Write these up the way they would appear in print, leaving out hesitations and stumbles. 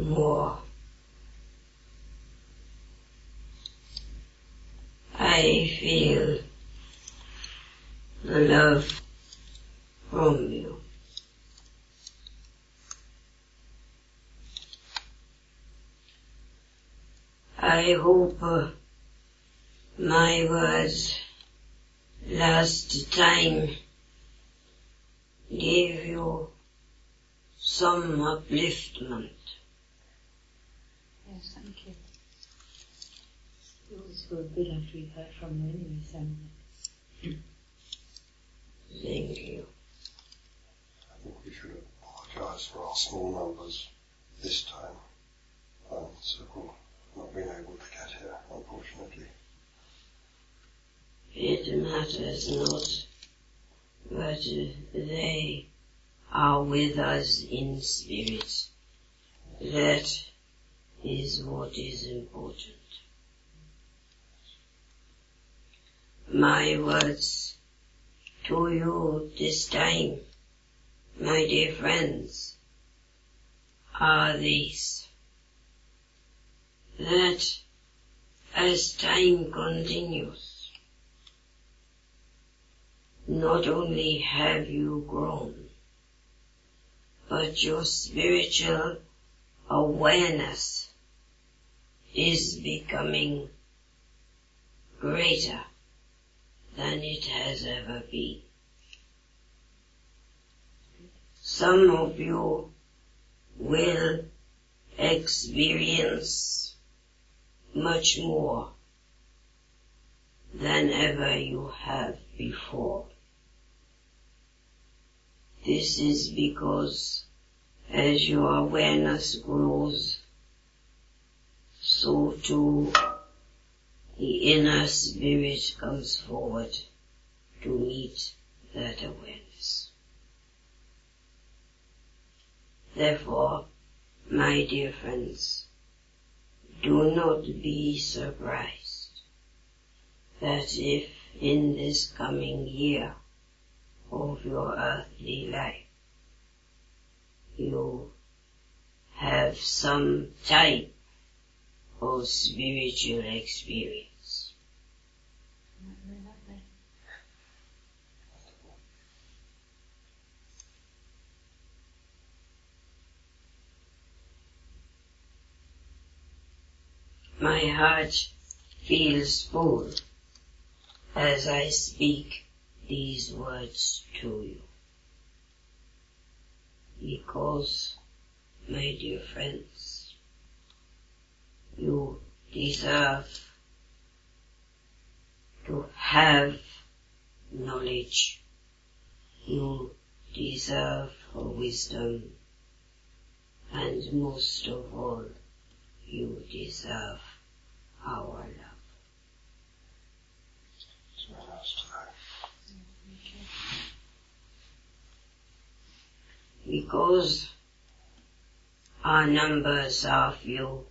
more. I feel the love from you. I hope my words last time gave you some upliftment. Yes, thank you. We always feel good after we've heard from you anyway, so. Thank you. I think we should apologise for our small numbers this time. Several not being able to get here, unfortunately. It matters not, but they are with us in spirit. That is what is important. My words to you this time, my dear friends, are these: that as time continues, not only have you grown, but your spiritual awareness is becoming greater than it has ever been. Some of you will experience much more than ever you have before. This is because as your awareness grows, so too the inner spirit comes forward to meet that awareness. Therefore, my dear friends, do not be surprised that if in this coming year of your earthly life you have some type of spiritual experience. My heart feels full as I speak these words to you, because, my dear friends, you deserve to have knowledge. You deserve wisdom, and most of all, you deserve our love. It's very nice to know. Because our numbers are few,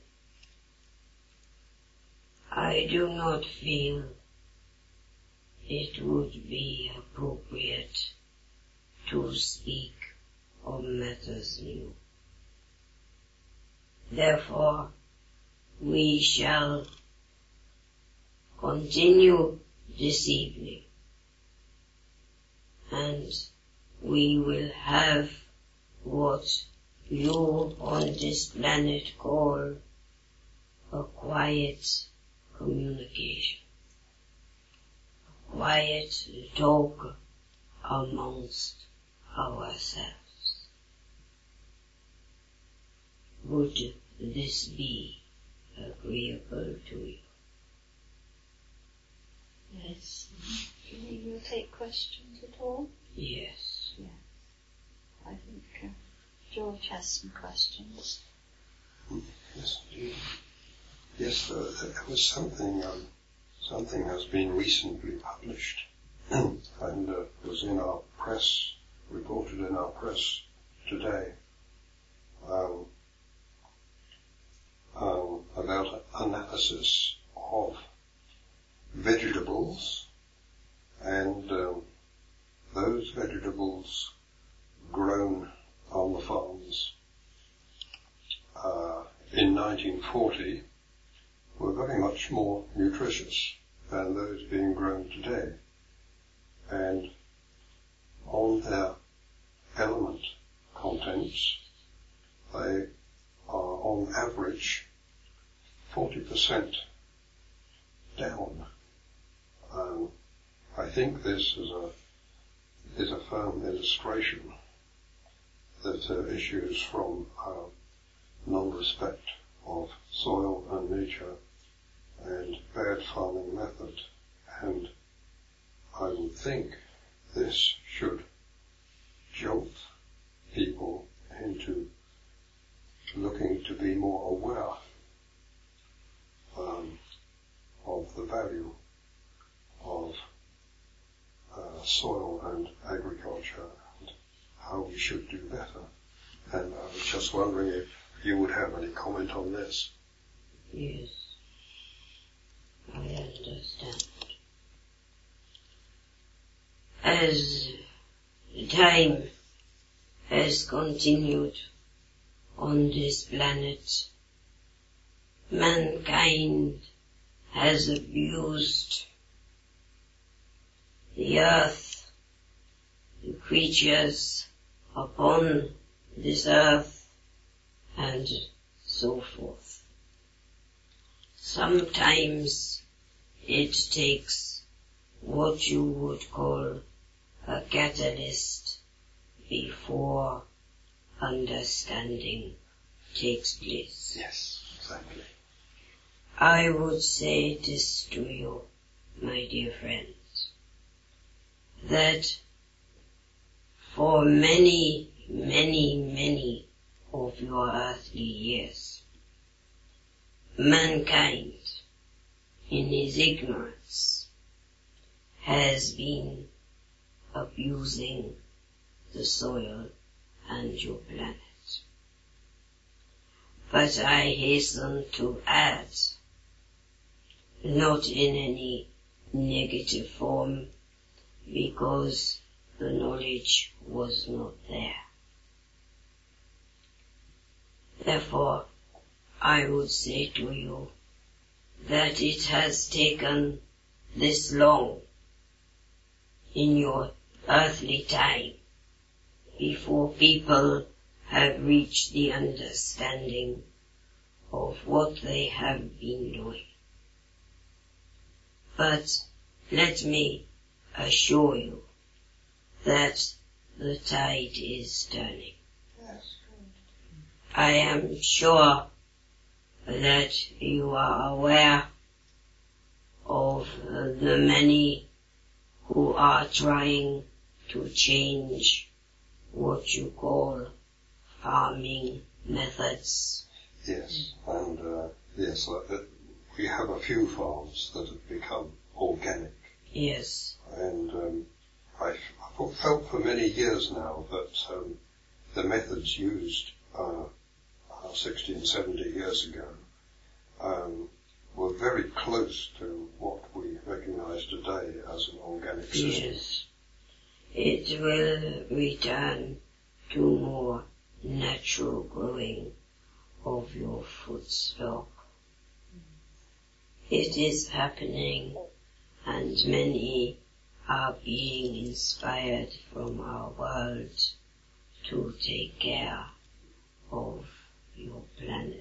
I do not feel it would be appropriate to speak of matters new. Therefore, we shall continue this evening, and we will have what you on this planet call a quiet communication, a quiet talk amongst ourselves. Would this be agreeable to you? Yes. Do you think you'll take questions at all? Yes. Yes. I think George has some questions. Yes, indeed. Yes, there was something has been recently published and was in our press, reported in our press today, about analysis of vegetables and those vegetables grown on the farms in 1940 were very much more nutritious than those being grown today. And on their element contents, they are on average 40% down. I think this is a firm illustration that issues from our non-respect of soil and nature and bad farming method, and I would think this should jolt people into looking to be more aware of the value of soil and agriculture and how we should do better. And I was just wondering if you would have any comment on this. Yes, I understand. As time has continued on this planet, mankind has abused the earth, the creatures upon this earth, and so forth. Sometimes it takes what you would call a catalyst before understanding takes place. Yes, exactly. I would say this to you, my dear friends, that for many, many, many of your earthly years, mankind, in his ignorance, has been abusing the soil and your planet. But I hasten to add, not in any negative form, because the knowledge was not there. Therefore, I would say to you that it has taken this long in your earthly time before people have reached the understanding of what they have been doing. But let me assure you that the tide is turning. Yes. I am sure that you are aware of the many who are trying to change what you call farming methods. Yes, and yes, we have a few farms that have become organic. Yes. And I felt for many years now that the methods used 60 and 70 years ago were very close to what we recognize today as an organic system. Yes. It will return to more natural growing of your food stock. It is happening, and many are being inspired from our world to take care of your planet.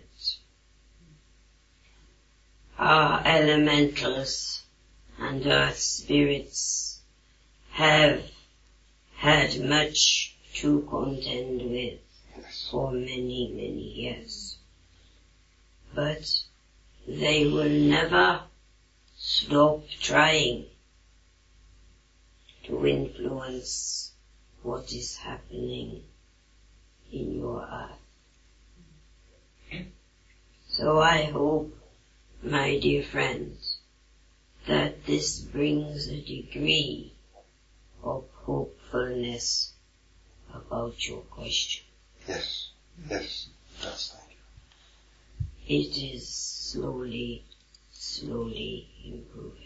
Our elementals and earth spirits have had much to contend with for many, many years. But they will never stop trying to influence what is happening in your earth. So I hope, my dear friends, that this brings a degree of hopefulness about your question. Yes, yes, thank you. It is slowly improving.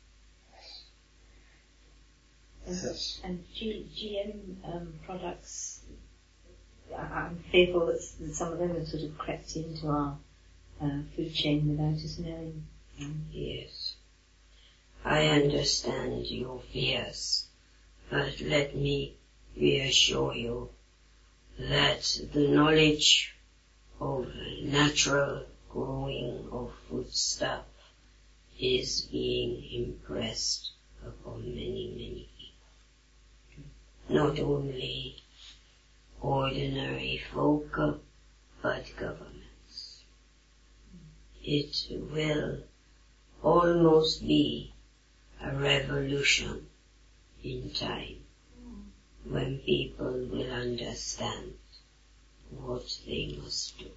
Yes. And GM products, I'm fearful that some of them have sort of crept into our food chain without us knowing. Yes. I understand your fears, but let me reassure you that the knowledge of natural growing of foodstuff is being impressed upon many, many people. Not only ordinary folk, but governments. It will almost be a revolution in time when people will understand what they must do.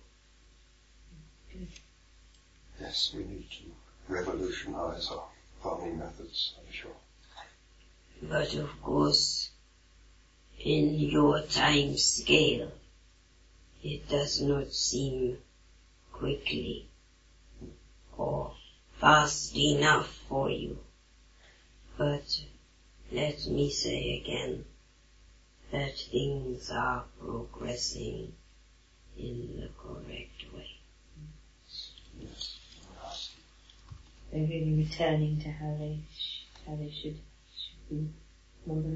Yes, we need to revolutionize our farming methods, I'm sure. But of course, in your time scale, it does not seem quickly or fast enough for you. But let me say again that things are progressing in the correct way. Yes. They're really returning to how they should be, more than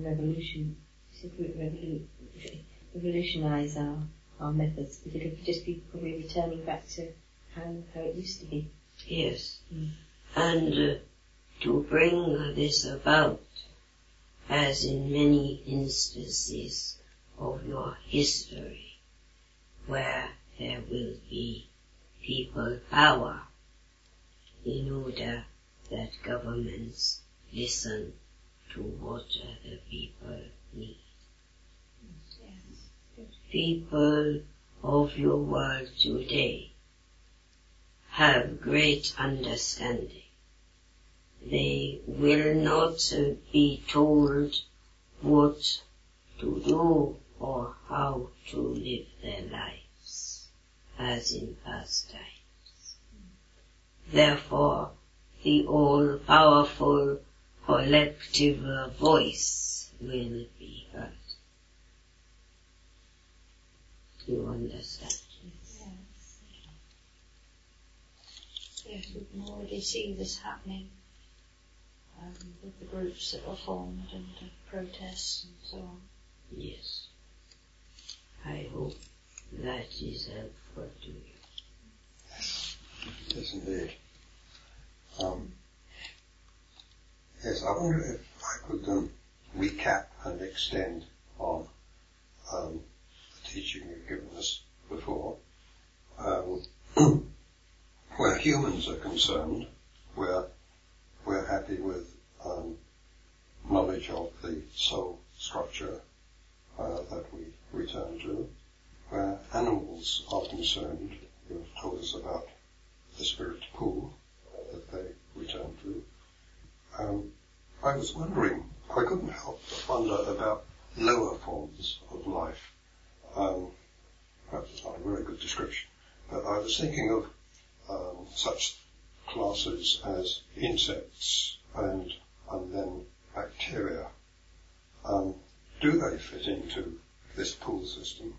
revolutionize our methods, because it would just be probably returning back to how it used to be. Yes. And to bring this about, as in many instances of your history, where there will be people power, in order that governments listen to what the people need. Yes. People of your world today have great understanding. They will not be told what to do or how to live their lives, as in past times. Therefore, the all-powerful collective voice will be heard. Do you understand? Yes, we can already see this happening with the groups that were formed and the protests and so on. Yes. I hope that is helpful to you. Yes, indeed. Yes, I wonder if I could recap and extend on the teaching you've given us before. Where humans are concerned, we're happy with knowledge of the soul structure that we return to. Where animals are concerned, you've told us about the spirit pool that they return to. I was wondering, I couldn't help but wonder about lower forms of life. Perhaps it's not a very good description, but I was thinking of such classes as insects and then bacteria. Do they fit into this pool system?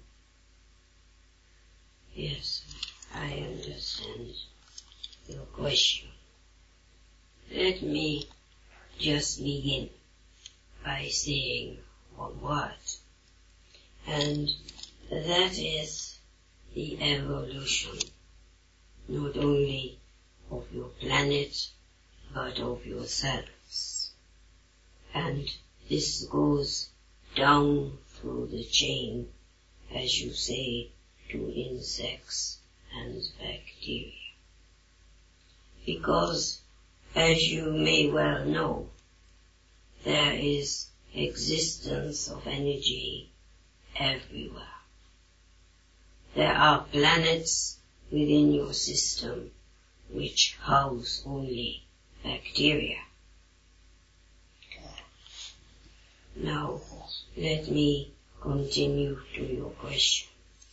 Yes, I understand your question. Let me just begin by saying one word, and that is the evolution, not only of your planet, but of yourselves. And this goes down through the chain, as you say, to insects and bacteria. Because, as you may well know, there is existence of energy everywhere. There are planets within your system which house only bacteria. Now, let me continue to your question.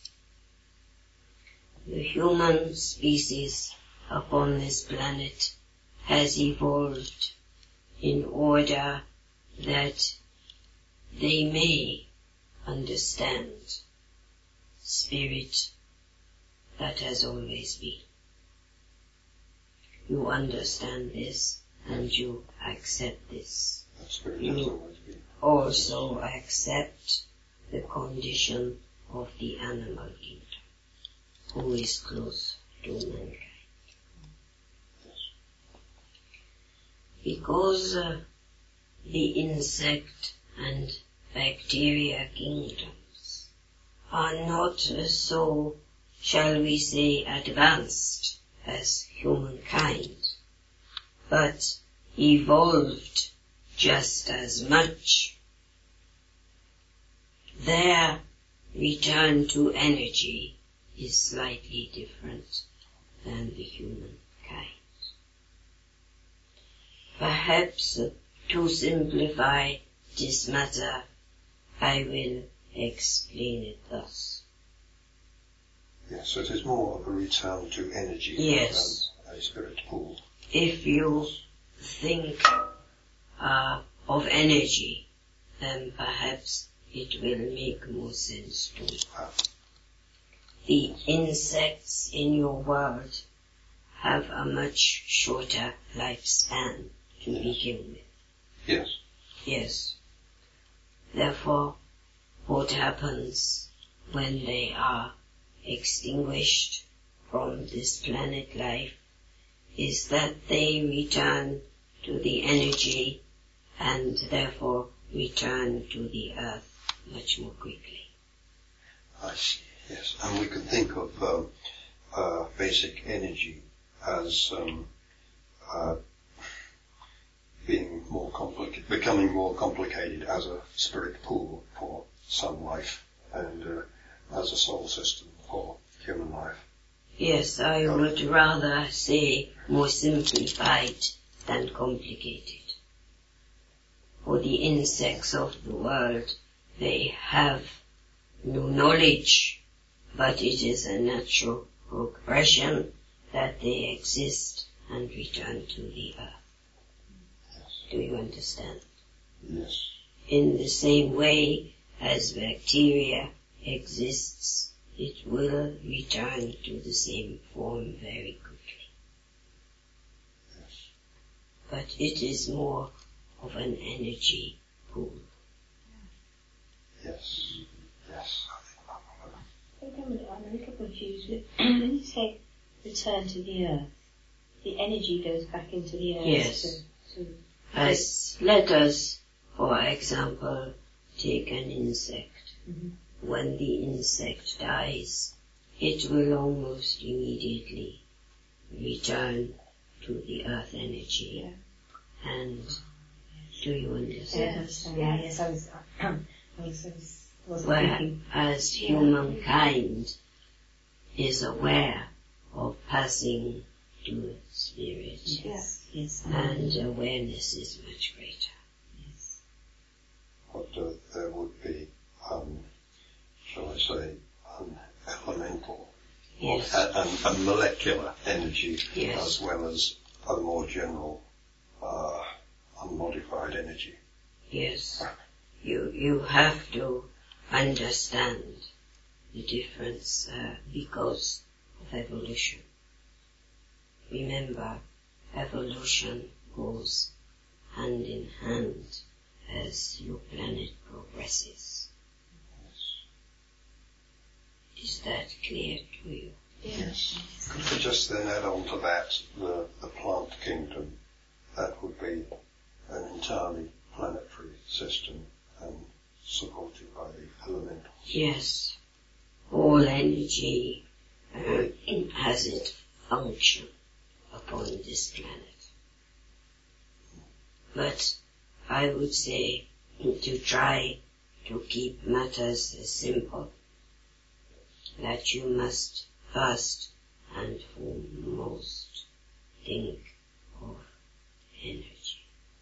The human species upon this planet has evolved in order that they may understand spirit that has always been. you understand this and you accept this. That spirit has always been. Also accept the condition of the animal kingdom, who is close to mankind. Yes. Because the insect and bacteria kingdoms are not so, shall we say, advanced as humankind, but evolved just as much. Their return to energy is slightly different than the human kind. Perhaps to simplify this matter, I will explain it thus. Yes, so it is more of a return to energy Yes. than a spirit pool. If you think of energy, then perhaps it will make more sense to you. The insects in your world have a much shorter lifespan to begin with. Yes. Yes. Therefore, what happens when they are extinguished from this planet life is that they return to the energy and therefore return to the earth much more quickly. I see, yes. And we can think of basic energy as being more complicated, becoming more complicated as a spirit pool for some life and as a soul system for human life. Yes, I would rather say more simplified than complicated. For the insects of the world, they have no knowledge, but it is a natural progression that they exist and return to the earth. Yes. Do you understand? Yes. In the same way as bacteria exists, it will return to the same form very quickly. Yes. But it is more of an energy pool. Yes. Yes. Wait a minute, I'm a little confused. When you say return to the earth, the energy goes back into the earth. Yes. As let us, for example, take an insect. Mm-hmm. When the insect dies, it will almost immediately return to the earth energy. Yeah. And do you understand? Yes, I wasn't thinking. Whereas humankind is aware of passing to spirit, Yes. and awareness is much greater. Yes. But there would be, shall I say, an elemental Yes. and molecular energy Yes. as well as a more general unmodified energy. Yes. You have to understand the difference because of evolution. Remember, evolution goes hand in hand as your planet progresses. Is that clear to you? Yes. Could we just then add on to that the plant kingdom? That would be an entirely planetary system and supported by the elementals. Yes. All energy has its function upon this planet. But I would say to try to keep matters simple, that you must first and foremost think of energy.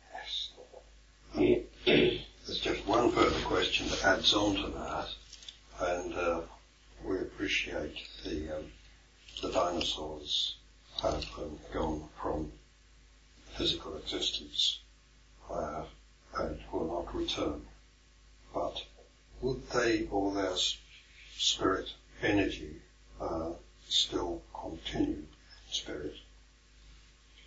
Yes. There's just one further question that adds on to that, and we appreciate the dinosaurs have gone from physical existence and will not return. But would they or their spirit energy still continue spirit?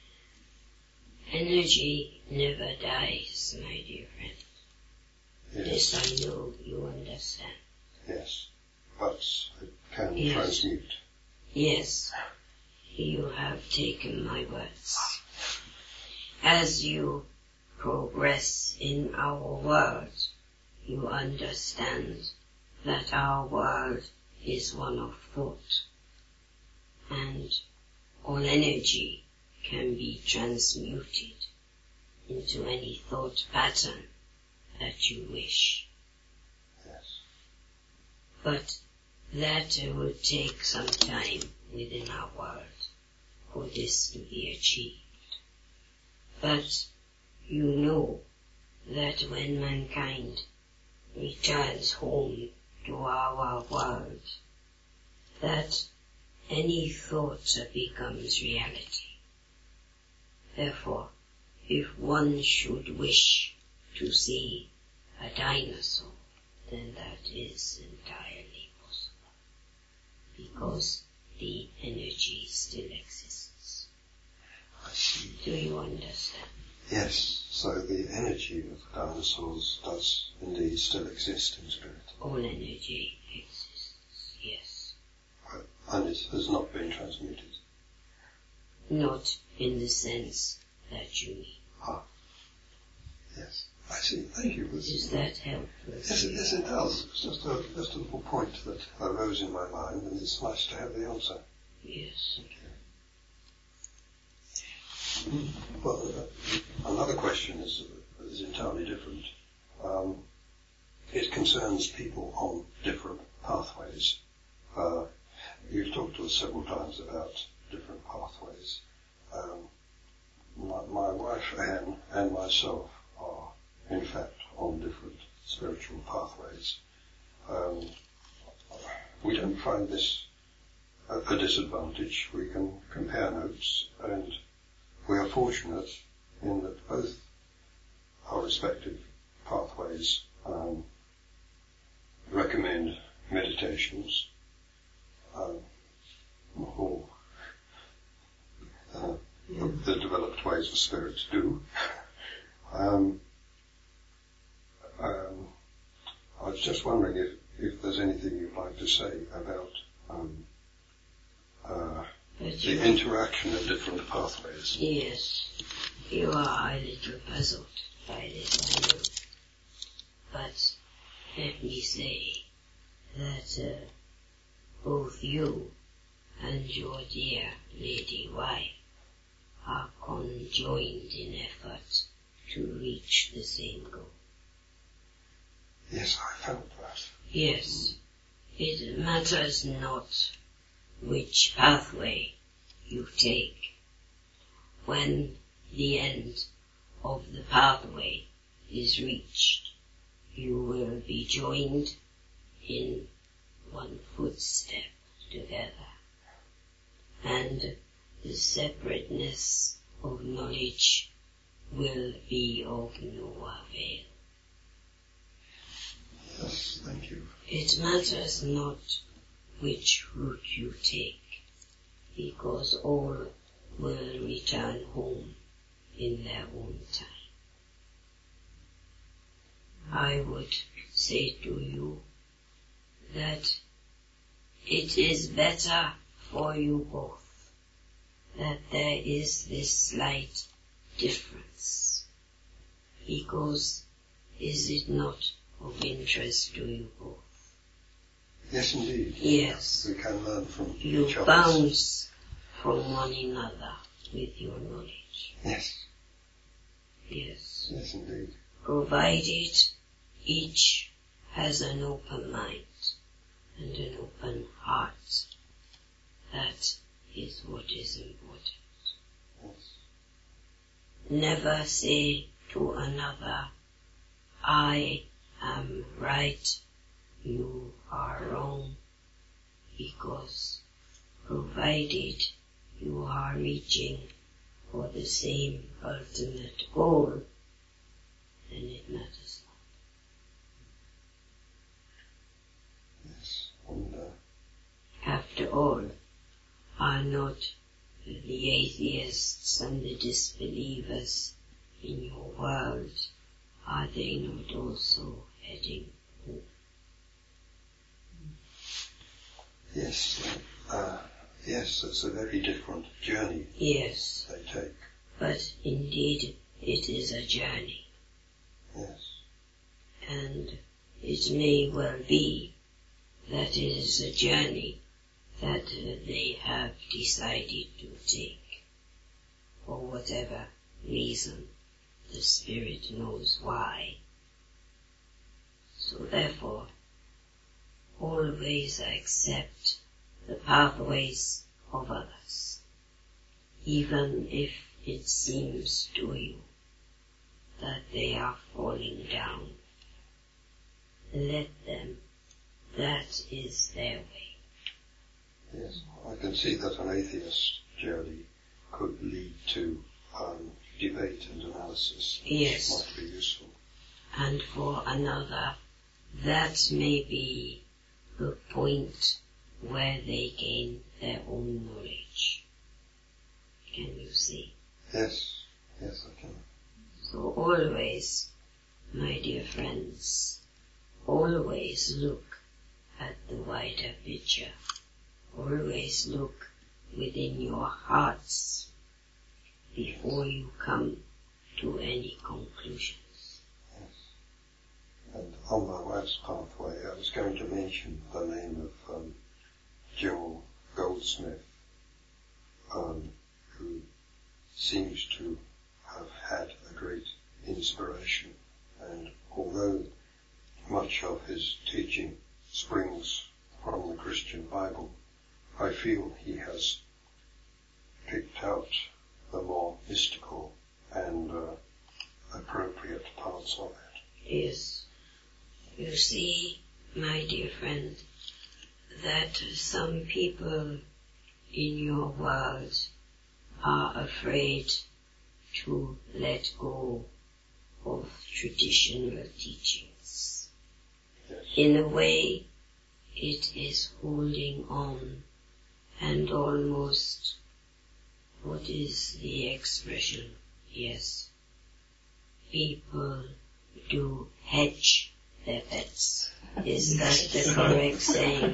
energy never dies, my dear friend. Yes. This I know you understand. Yes. But it can Yes. transmute. Yes, you have taken my words. As you progress in our world, you understand that our world is one of thought, and all energy can be transmuted into any thought pattern that you wish. Yes. But that will take some time within our world for this to be achieved. But you know that when mankind returns home to our world, that any thought becomes reality. Therefore, if one should wish to see a dinosaur, then that is entirely possible, because the energy still exists. I see. Do you understand? Yes. So the energy of the dinosaurs does indeed still exist in spirit. All energy exists, yes. And it has not been transmuted. Not in the sense that you mean. Yes. I see. Thank you. Does that help? Yes, it does. It's just a little point that arose in my mind, and it's nice to have the answer. Yes. Well, another question is entirely different. It concerns people on different pathways. You've talked to us several times about different pathways. My wife Anne and myself are, in fact, on different spiritual pathways. We don't find this a disadvantage. We can compare notes, and we are fortunate in that both our respective pathways recommend meditations, or the developed ways of spirits do. I was just wondering if there's anything you'd like to say about the interaction of different pathways. Yes, you are a little puzzled by this, I know. But let me say that both you and your dear lady wife are conjoined in effort to reach the same goal. Yes, I felt that. Yes, it matters not which pathway you take. When the end of the pathway is reached, you will be joined in one footstep together, and the separateness of knowledge will be of no avail. Yes, thank you. It matters not which route you take, because all will return home in their own time. I would say to you that it is better for you both that there is this slight difference, because is it not of interest to you both? Yes, indeed. Yes. We can learn from You each other. bounce from one another with your knowledge. Yes. Yes. Yes, indeed. Provided each has an open mind and an open heart. That is what is important. Yes. Never say to another, I am right, you are wrong, because provided you are reaching for the same ultimate goal, then it matters not. Yes. And After all, are not the atheists and the disbelievers in your world, are they not also heading home? Yes, yes, it's a very different journey. Yes. They take. But indeed it is a journey. Yes. And it may well be that it is a journey that they have decided to take for whatever reason. The Spirit knows why. So therefore, always accept the pathways of others, even if it seems to you that they are falling down. Let them. That is their way. Yes, I can see that an atheist journey could lead to debate and analysis. Yes. Which might be useful. And for another, that may be the point where they gain their own knowledge. Can you see? Yes, yes I can. So always, my dear friends, always look at the wider picture. Always look within your hearts before you come to any conclusions. Yes. And on my wife's pathway, I was going to mention the name of Joel Goldsmith, who seems to have had a great inspiration. And although much of his teaching springs from the Christian Bible, I feel he has picked out the more mystical and appropriate parts of it. Yes. You see, my dear friend, that some people in your world are afraid to let go of traditional teachings. Yes. In a way, it is holding on and almost, what is the expression? Yes. People do hedge their bets. Is that the correct saying?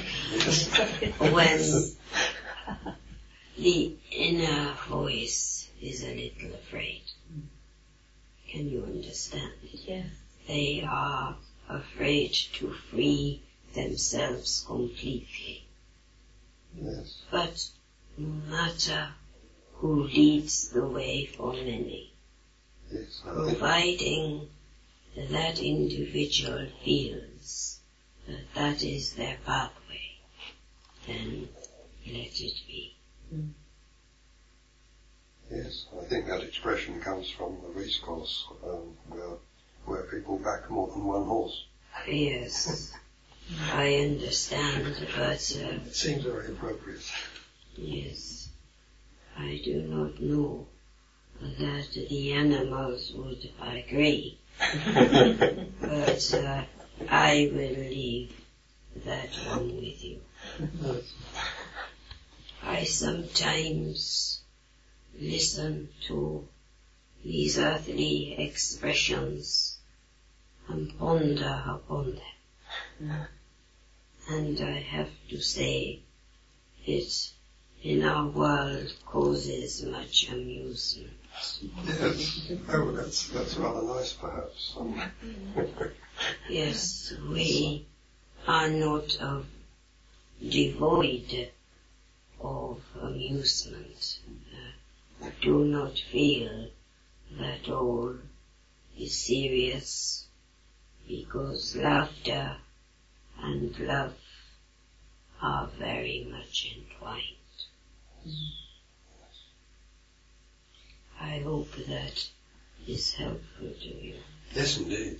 When the inner voice is a little afraid. Can you understand? Yes. They are afraid to free themselves completely. Yes. But no matter who leads the way for many, Yes. providing that individual feels that that is their pathway, then let it be. Yes, I think that expression comes from the race course, where people back more than one horse. Yes, I understand, but It seems very appropriate. yes, I do not know that the animals would agree, but I will leave that one with you. I sometimes listen to these earthly expressions and ponder upon them. And I have to say, it in our world causes much amusement. Yes. Oh, that's rather nice, perhaps. Yes, we are not devoid of amusement. Do not feel that all is serious, because laughter and love are very much entwined. I hope that is helpful to you. Yes, indeed.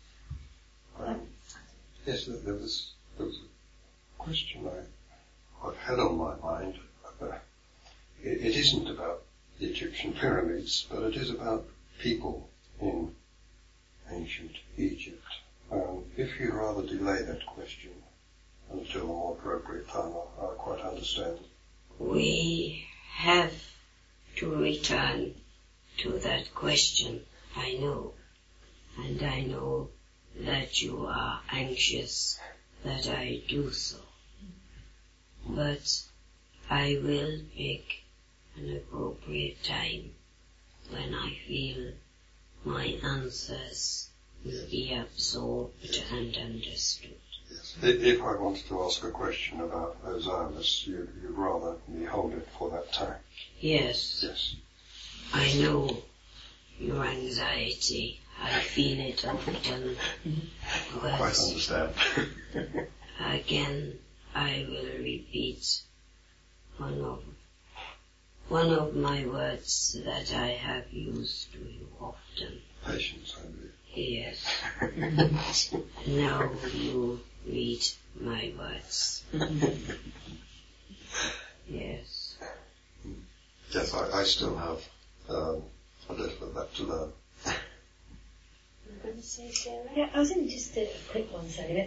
Yes, there was a question I've had on my mind. It isn't about the Egyptian pyramids, but it is about people in ancient Egypt. If you'd rather delay that question until a more appropriate time, I quite understand. We have to return to that question, I know. And I know that you are anxious that I do so. But I will pick an appropriate time when I feel my answers will be absorbed and understood. Yes. If I wanted to ask a question about Osiris, you'd rather me hold it for that time? Yes. Yes. I know your anxiety. I feel it often. I quite understand. Again, I will repeat one of my words that I have used to you often. Patience, I believe. Yes. Now you read my words. Yes. Yes, I still have a little of that to learn. Yeah, I was in just a quick one, Sally.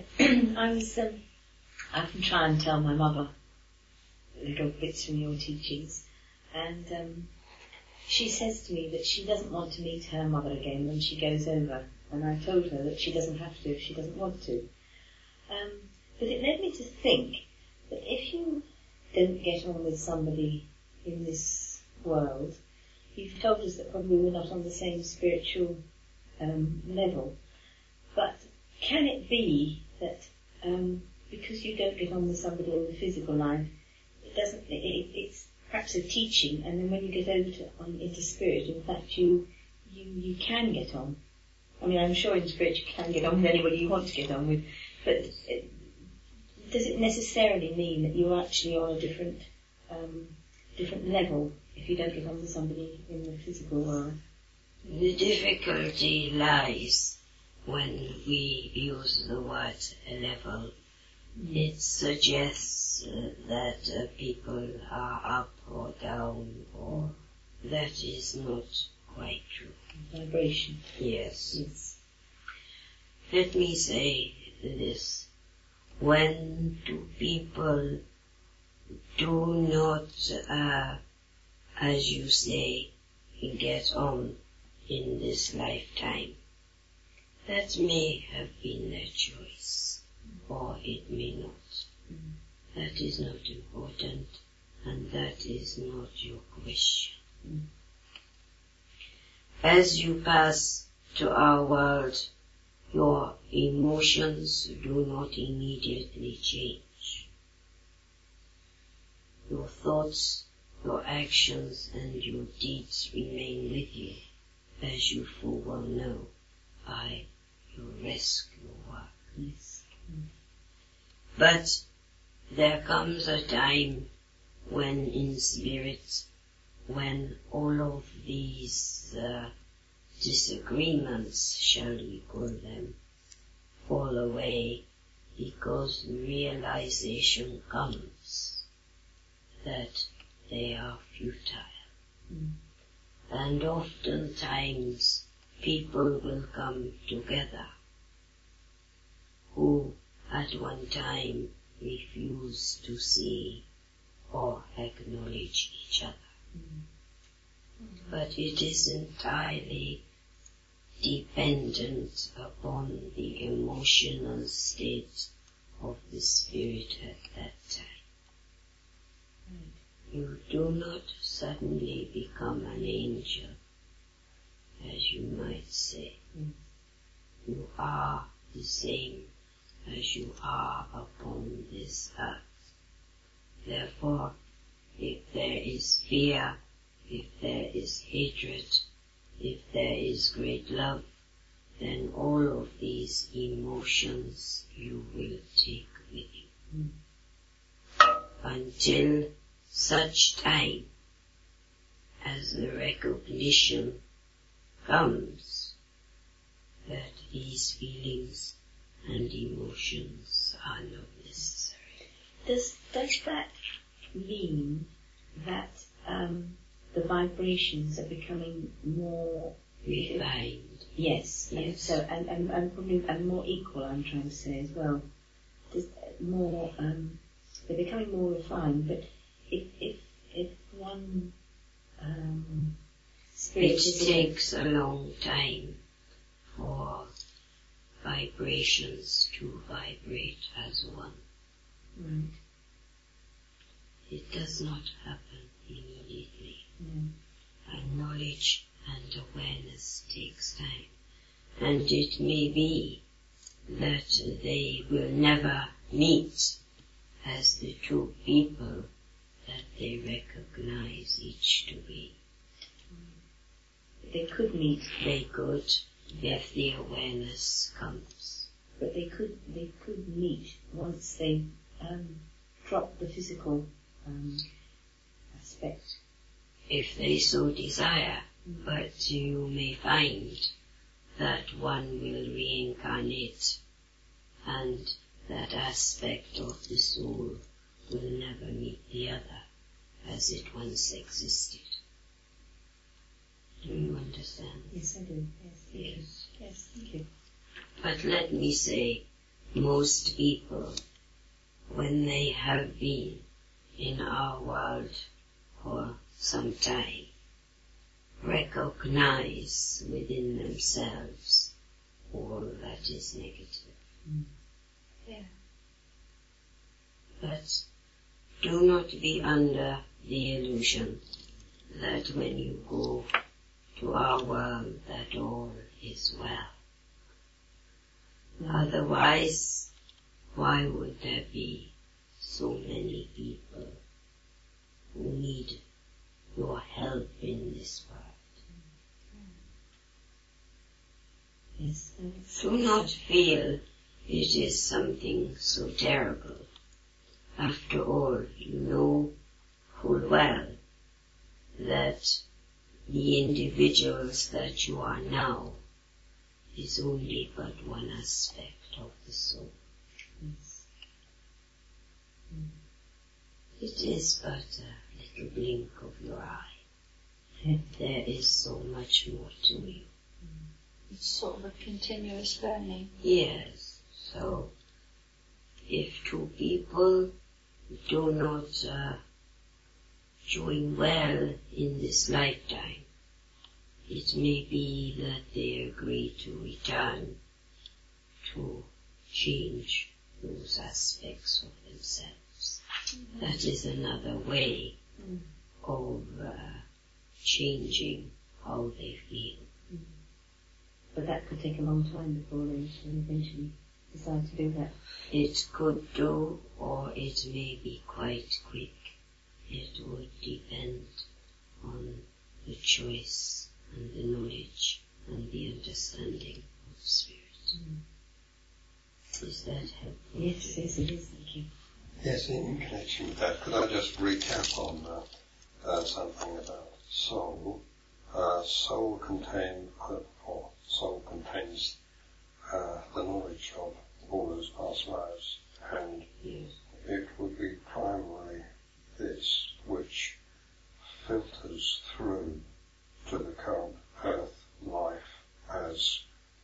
I often try and tell my mother little bits from your teachings, and she says to me that she doesn't want to meet her mother again when she goes over, and I told her that she doesn't have to if she doesn't want to. But it led me to think that if you don't get on with somebody in this world, you've told us that probably we're not on the same spiritual level, but can it be that because you don't get on with somebody in the physical life, it's perhaps a teaching, and then when you get over into spirit, in fact you can get on. I mean, I'm sure in spirit you can get on with anybody you want to get on with, but does it necessarily mean that you're actually on a different level if you don't get on with somebody in the physical world? The difficulty lies when we use the word level. It suggests that people are up or down, or that is not quite true. Vibration. Yes. Yes. Let me say this. When two people do not, as you say, get on in this lifetime, that may have been their choice, or it may not. That is not important, and that is not your question. As you pass to our world, your emotions do not immediately change. Your thoughts, your actions, and your deeds remain with you, as you full well know, by your rescue work. Yes. But there comes a time when in spirit, when all of these disagreements, shall we call them, fall away, because the realization comes that they are futile. And oftentimes people will come together who at one time refuse to see or acknowledge each other. But it is entirely dependent upon the emotional state of the spirit at that time. You do not suddenly become an angel, as you might say. You are the same as you are upon this earth. Therefore, if there is fear, if there is hatred, if there is great love, then all of these emotions you will take with you. Until such time as the recognition comes that these feelings and emotions are not necessary. Does that mean that the vibrations are becoming more refined? Yes. Yes. So and probably more equal, I'm trying to say as well. More they're becoming more refined. But if one It takes a long time for vibrations to vibrate as one. Right. It does not happen immediately. No. And knowledge and awareness takes time. And it may be that they will never meet as the two people that they recognize each to be. They could meet. They could, if the awareness comes. But they could meet once they drop the physical aspect. If they so desire, but you may find that one will reincarnate and that aspect of the soul will never meet the other as it once existed. Do you understand? Yes, I do. Yes. Yes, thank you. But let me say, most people, when they have been in our world for some time, recognize within themselves all that is negative. Yeah. But do not be under the illusion that when you go to our world that all is well. Otherwise, why would there be so many people who need your help in this world? Yes. Do not feel it is something so terrible. After all, you know full well that the individuals that you are now is only but one aspect of the soul. Yes. It is but a little blink of your eye. There is so much more to you. It's sort of a continuous learning. Yes, so if two people do not join well in this lifetime, it may be that they agree to return to change those aspects of themselves. That is another way of changing how they feel. But that could take a long time before they eventually decide to do that. It could do, or it may be quite quick. It would depend on the choice and the knowledge and the understanding of spirit. Is that helpful? Yes, yes, it is. Thank you. Yes, in connection with that, could I just recap on something about soul? Soul contains the knowledge of all those past lives, and Yes. it would be primarily this which filters through to the current earth life as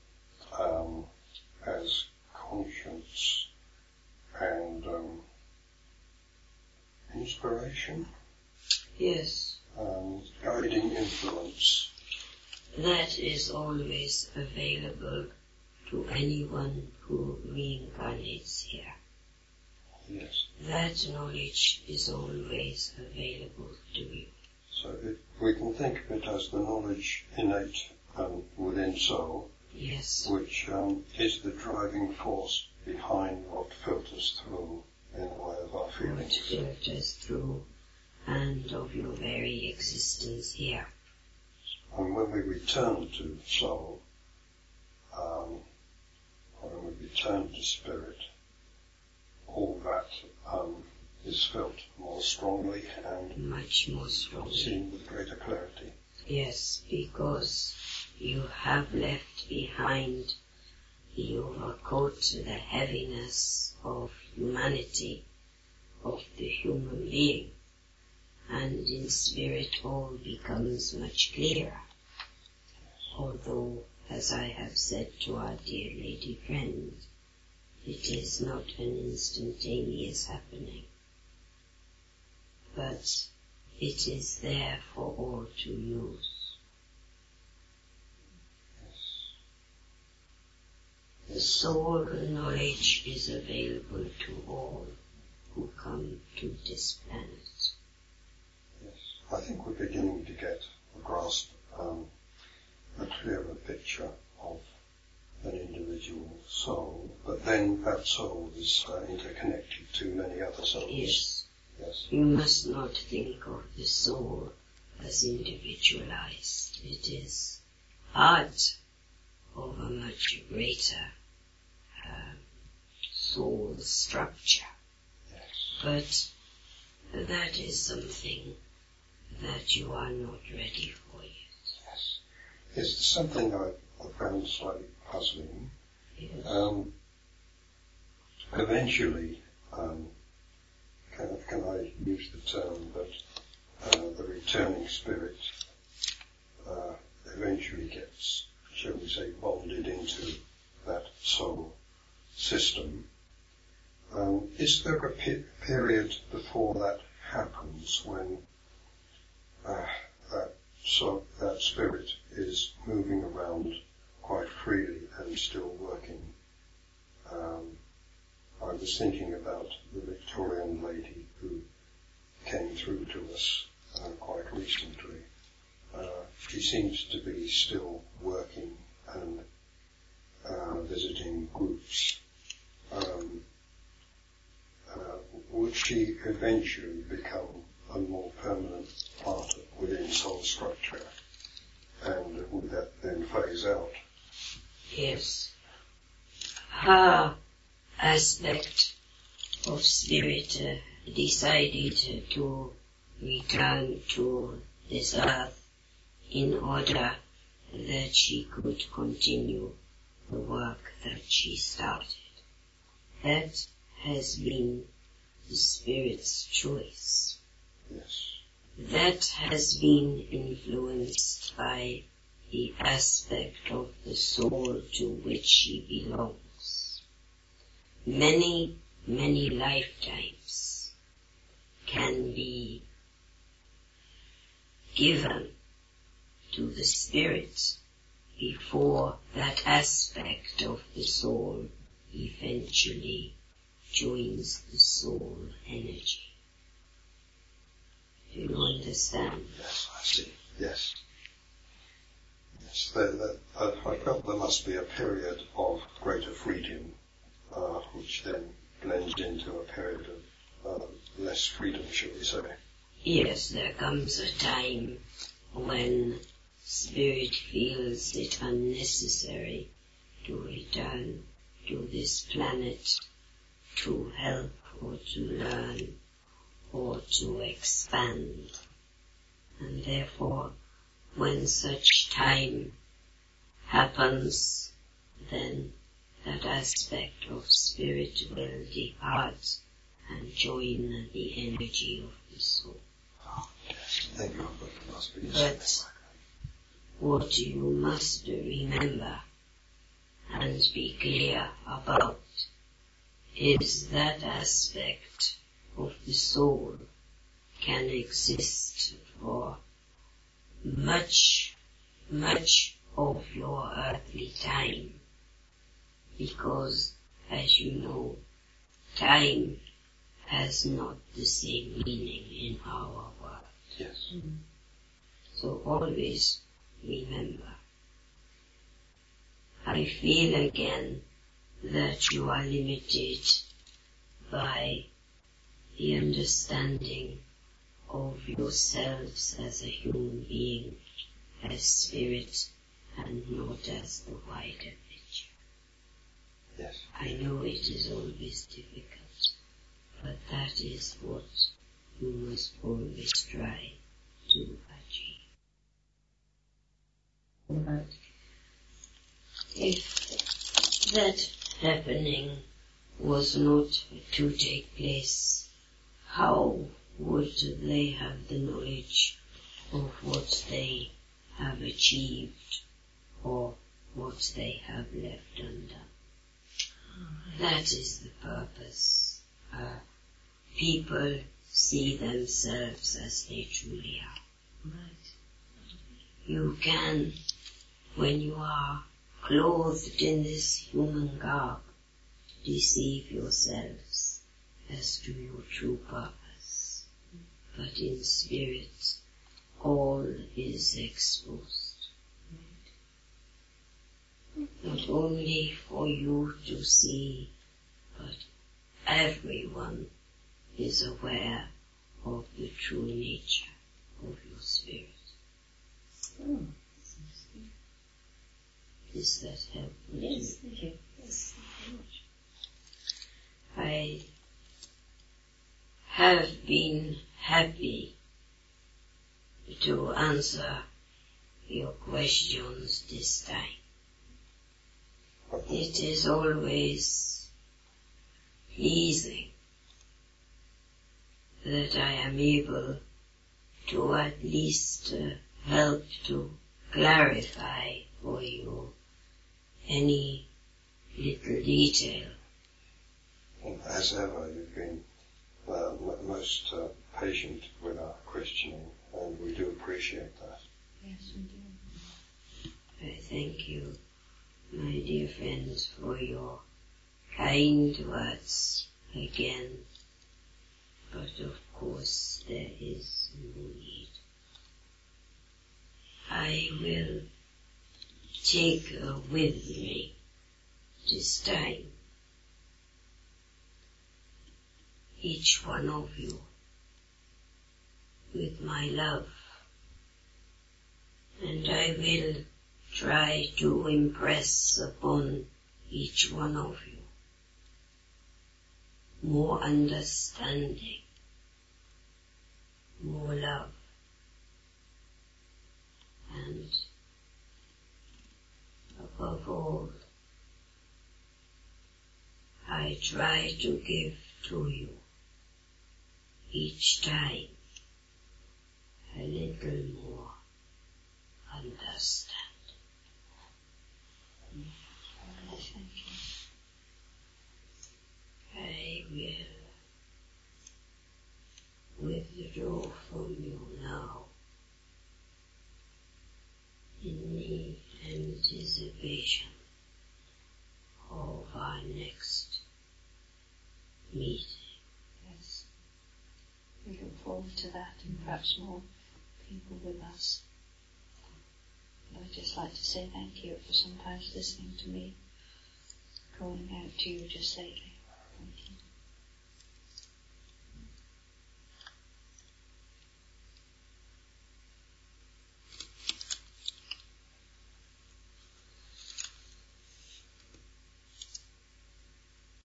conscience and inspiration, Yes. Guiding influence. That is always available to anyone who reincarnates here. Yes. That knowledge is always available to you. So we can think of it as the knowledge innate within soul, Yes. which is the driving force behind what filters through in the way of our What feelings. filters through and of your very existence here. And when we return to soul, when we return to spirit, all that is felt more strongly and Much more strongly. seen with greater clarity. Yes, because you have left behind the overcoat, the heaviness of humanity, of the human being, and in spirit all becomes much clearer. Although, as I have said to our dear lady friend, it is not an instantaneous happening, but it is there for all to use. soul knowledge is available to all who come to this planet. Yes, I think we're beginning to get a grasp, a clearer picture of an individual soul, but then that soul is interconnected to many other souls. Yes. Yes. You must not think of the soul as individualized. It is part of a much greater soul structure. Yes. But that is something that you are not ready for yet. Yes. It's something I found slightly puzzling. Yes. Eventually, can I use the term that the returning spirit eventually gets, shall we say, bonded into that soul system? Is there a period before that happens when that spirit is moving around quite freely and still working? I was thinking about the Victorian lady who came through to us quite recently. She seems to be still working and visiting groups. Would she eventually become a more permanent part within soul structure? And would that then phase out? Yes. Her aspect of spirit decided to return to this earth in order that she could continue the work that she started. That has been the spirit's choice. Yes. That has been influenced by the aspect of the soul to which she belongs. Many, many lifetimes can be given to the spirit before that aspect of the soul eventually joins the soul energy. Do you understand? Yes, I see. Yes. Yes. I felt there must be a period of greater freedom, which then blends into a period of less freedom, shall we say. Yes, there comes a time when spirit feels it unnecessary to return to this planet to help or to learn or to expand. And therefore, when such time happens, then that aspect of spirit will depart and join the energy of the soul. Oh, yes. Thank you. But must be But what you must remember and be clear about is that aspect of the soul can exist for much, much of your earthly time, because, as you know, time has not the same meaning in our world. Yes. So always remember. I feel again that you are limited by the understanding of yourselves as a human being, as spirit, and not as the wider picture. Yes. I know it is always difficult, but that is what you must always try to achieve. But if that happening was not to take place, how would they have the knowledge of what they have achieved or what they have left undone? That is the purpose. People see themselves as they truly are. Right. You can, when you are clothed in this human garb, deceive yourselves as to your true purpose, but in spirit all is exposed. Not only for you to see, but everyone is aware of the true nature of your spirit. Oh, that's interesting. Is that helpful? Yes, thank you. Yes, thank you very much. I have been happy to answer your questions this time. It is always pleasing that I am able to at least help to clarify for you any little detail. And as ever, you've been most patient with our questioning, and we do appreciate that. Yes, we do. I thank you, my dear friends, for your kind words again, but of course there is no need. I will take with me this time each one of you with my love, and I will try to impress upon each one of you more understanding, more love, and above all, I try to give to you each time a little more understanding. Thank you. I will withdraw from you now in the anticipation of our next meeting. Yes. We look forward to that, and perhaps more people with us. And I'd just like to say thank you for sometimes listening to me, calling out to you just lately.